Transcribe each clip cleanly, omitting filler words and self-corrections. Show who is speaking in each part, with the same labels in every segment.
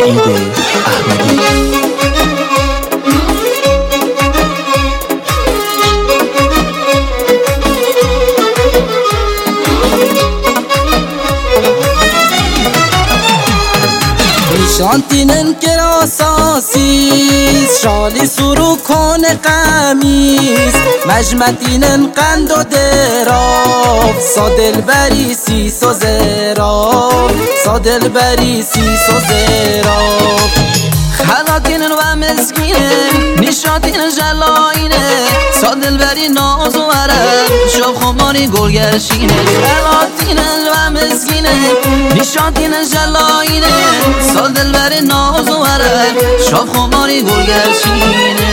Speaker 1: سعید احمدی.
Speaker 2: شانتینن کراساسیس شالی سرو کن قمیس مجمتینن قند و دراف سادل بری سیس و زراف سادل بری سیس و زراف خلاتینن و مسکینن نشاتینن جلاینه سادل بری ناز و عرب شب خماری گلگرشینه خلاتینن و مسکینن نشاتینن جلاینه سادل بری ناز و عرب شب خماری گلگرشینه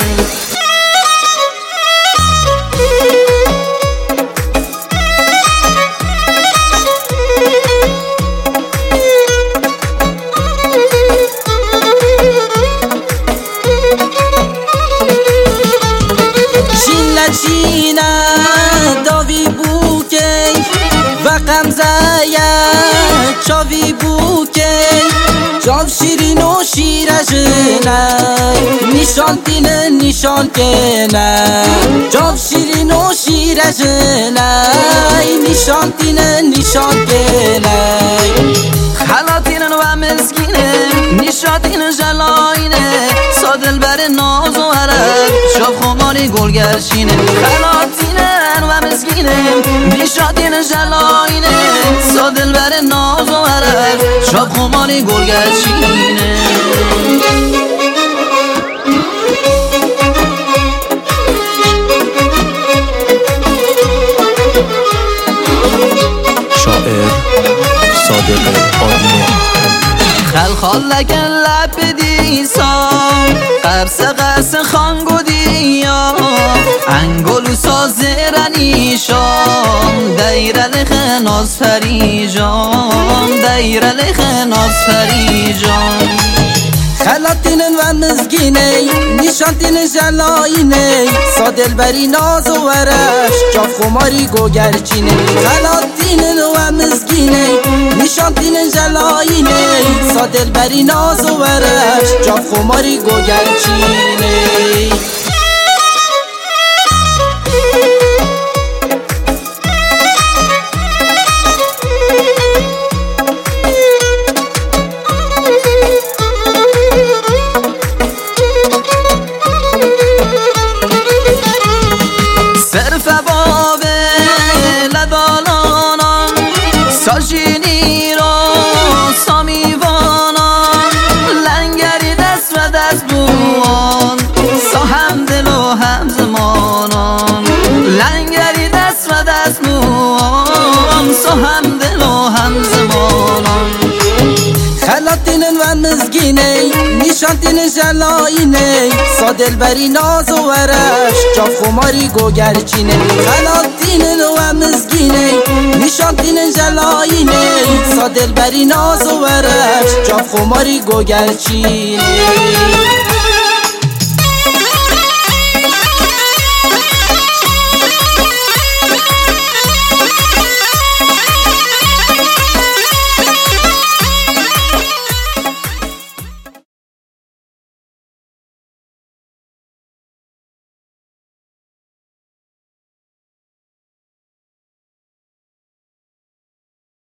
Speaker 2: چینه داوی بوکی و قمزه چاوی بوکی جاو شیرین و شیرجنه نشان تینه نشان کنه جاو شیرین و شیرجنه نشان تینه نشان کنه خلاتینن و مسکینه نشاتینن جلاینه سادل بر ناز و عرب شب خماری گلگرشینه خلاتینن و مسکینه نشاتینن جلاینه سادل بر ناز و عرب شب خماری گلگرشینه
Speaker 1: شاعر صادق آدینه.
Speaker 2: خلخال لکن لب دیسان قرص قرص خانگو دیا انگلو ساز رنیشان دیر لخ ناز فریجان دیر لخ ناز فریجان خلاتینن و مزگینه نشانتینن جلاینه سادل بری ناز و ورش جاف خماری گوگرچینه خلاتینن و مزگینه نشانتینن جلاینه سادل بری ناز و ورش جاف خماری گوگرچینه صرف بابه لدالانان ساجینی را سامیوانان لنگری دست و دست بوان سا هم دل و هم زمانان لنگری دست و دست بوان سا هم دل و هم زمانان خلاتینن و مزگینه نشانتینن جلاینه سادل بری ناز و ورش جاف خماری گوگرچینه خلاتینن و مزگینه نشانتینن جلاینه سادل بری ناز و ورش جاف خماری گوگرچینه